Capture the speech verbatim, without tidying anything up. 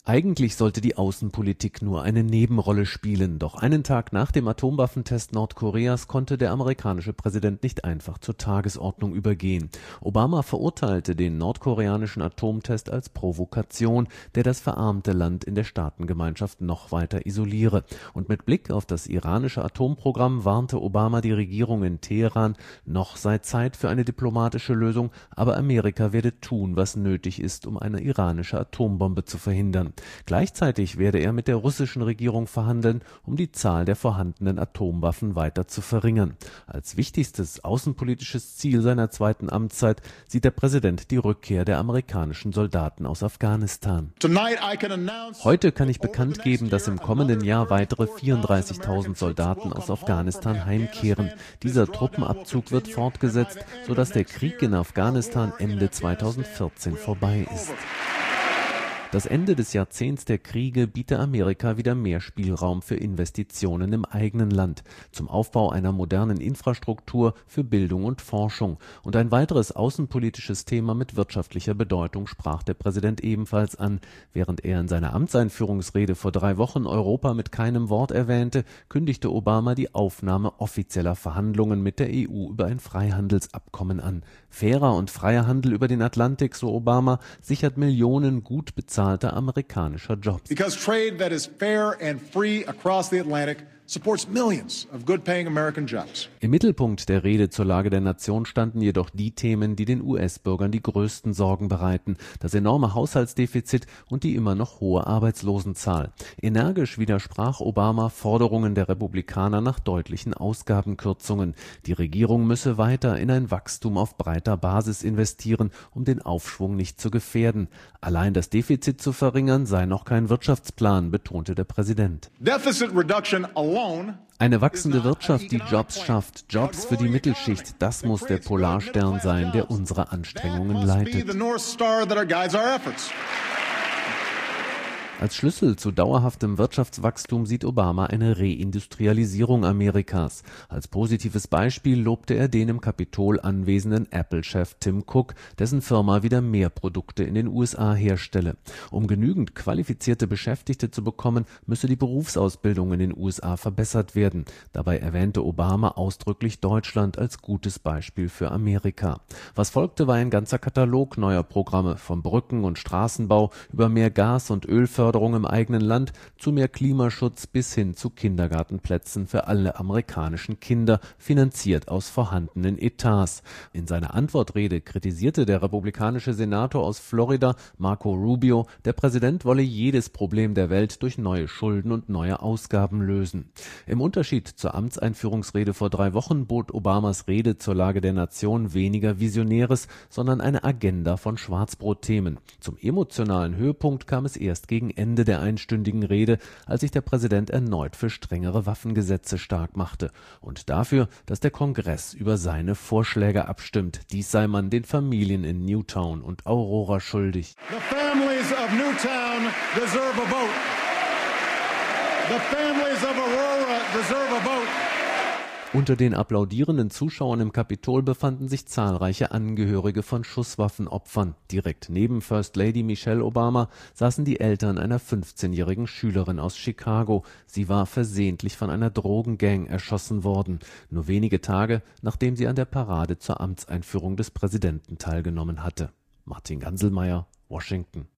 Eigentlich sollte die Außenpolitik nur eine Nebenrolle spielen, doch einen Tag nach dem Atomwaffentest Nordkoreas konnte der amerikanische Präsident nicht einfach zur Tagesordnung übergehen. Obama verurteilte den nordkoreanischen Atomtest als Provokation, der das verarmte Land in der Staatengemeinschaft noch weiter isoliere. Und mit Blick auf das iranische Atomprogramm warnte Obama die Regierung in Teheran, noch sei Zeit für eine diplomatische Lösung, aber Amerika werde tun, was nötig ist, um eine iranische Atombombe zu verhindern. Gleichzeitig werde er mit der russischen Regierung verhandeln, um die Zahl der vorhandenen Atomwaffen weiter zu verringern. Als wichtigstes außenpolitisches Ziel seiner zweiten Amtszeit sieht der Präsident die Rückkehr der amerikanischen Soldaten aus Afghanistan. Heute kann ich bekannt geben, dass im kommenden Jahr weitere vierunddreißigtausend Soldaten aus Afghanistan heimkehren. Dieser Truppenabzug wird fortgesetzt, sodass der Krieg in Afghanistan Ende zweitausendvierzehn vorbei ist. Das Ende des Jahrzehnts der Kriege biete Amerika wieder mehr Spielraum für Investitionen im eigenen Land, zum Aufbau einer modernen Infrastruktur für Bildung und Forschung. Und ein weiteres außenpolitisches Thema mit wirtschaftlicher Bedeutung sprach der Präsident ebenfalls an. Während er in seiner Amtseinführungsrede vor drei Wochen Europa mit keinem Wort erwähnte, kündigte Obama die Aufnahme offizieller Verhandlungen mit der E U über ein Freihandelsabkommen an. Fairer und freier Handel über den Atlantik, so Obama, sichert Millionen gut bezahlter amerikanischer Jobs. Because trade that is fair and free across the Atlantic supports millions of good-paying American jobs. Im Mittelpunkt der Rede zur Lage der Nation standen jedoch die Themen, die den U S-Bürgern die größten Sorgen bereiten: das enorme Haushaltsdefizit und die immer noch hohe Arbeitslosenzahl. Energisch widersprach Obama Forderungen der Republikaner nach deutlichen Ausgabenkürzungen. Die Regierung müsse weiter in ein Wachstum auf breiter Basis investieren, um den Aufschwung nicht zu gefährden. Allein das Defizit zu verringern sei noch kein Wirtschaftsplan, betonte der Präsident. Deficit reduction alone Eine wachsende Wirtschaft, die Jobs schafft, Jobs für die Mittelschicht, das muss der Polarstern sein, der unsere Anstrengungen leitet. Als Schlüssel zu dauerhaftem Wirtschaftswachstum sieht Obama eine Reindustrialisierung Amerikas. Als positives Beispiel lobte er den im Kapitol anwesenden Apple-Chef Tim Cook, dessen Firma wieder mehr Produkte in den U S A herstelle. Um genügend qualifizierte Beschäftigte zu bekommen, müsse die Berufsausbildung in den U S A verbessert werden. Dabei erwähnte Obama ausdrücklich Deutschland als gutes Beispiel für Amerika. Was folgte, war ein ganzer Katalog neuer Programme, vom Brücken- und Straßenbau über mehr Gas- und Ölförderung im eigenen Land zu mehr Klimaschutz bis hin zu Kindergartenplätzen für alle amerikanischen Kinder, finanziert aus vorhandenen Etats. In seiner Antwortrede kritisierte der republikanische Senator aus Florida, Marco Rubio, der Präsident wolle jedes Problem der Welt durch neue Schulden und neue Ausgaben lösen. Im Unterschied zur Amtseinführungsrede vor drei Wochen bot Obamas Rede zur Lage der Nation weniger Visionäres, sondern eine Agenda von Schwarzbrotthemen. Zum emotionalen Höhepunkt kam es erst gegen Ende der einstündigen Rede, als sich der Präsident erneut für strengere Waffengesetze stark machte und dafür, dass der Kongress über seine Vorschläge abstimmt. Dies sei man den Familien in Newtown und Aurora schuldig. The families of Newtown deserve a vote. The families of Aurora deserve a vote. Unter den applaudierenden Zuschauern im Kapitol befanden sich zahlreiche Angehörige von Schusswaffenopfern. Direkt neben First Lady Michelle Obama saßen die Eltern einer fünfzehnjährigen Schülerin aus Chicago. Sie war versehentlich von einer Drogengang erschossen worden, nur wenige Tage, nachdem sie an der Parade zur Amtseinführung des Präsidenten teilgenommen hatte. Martin Ganselmeier, Washington.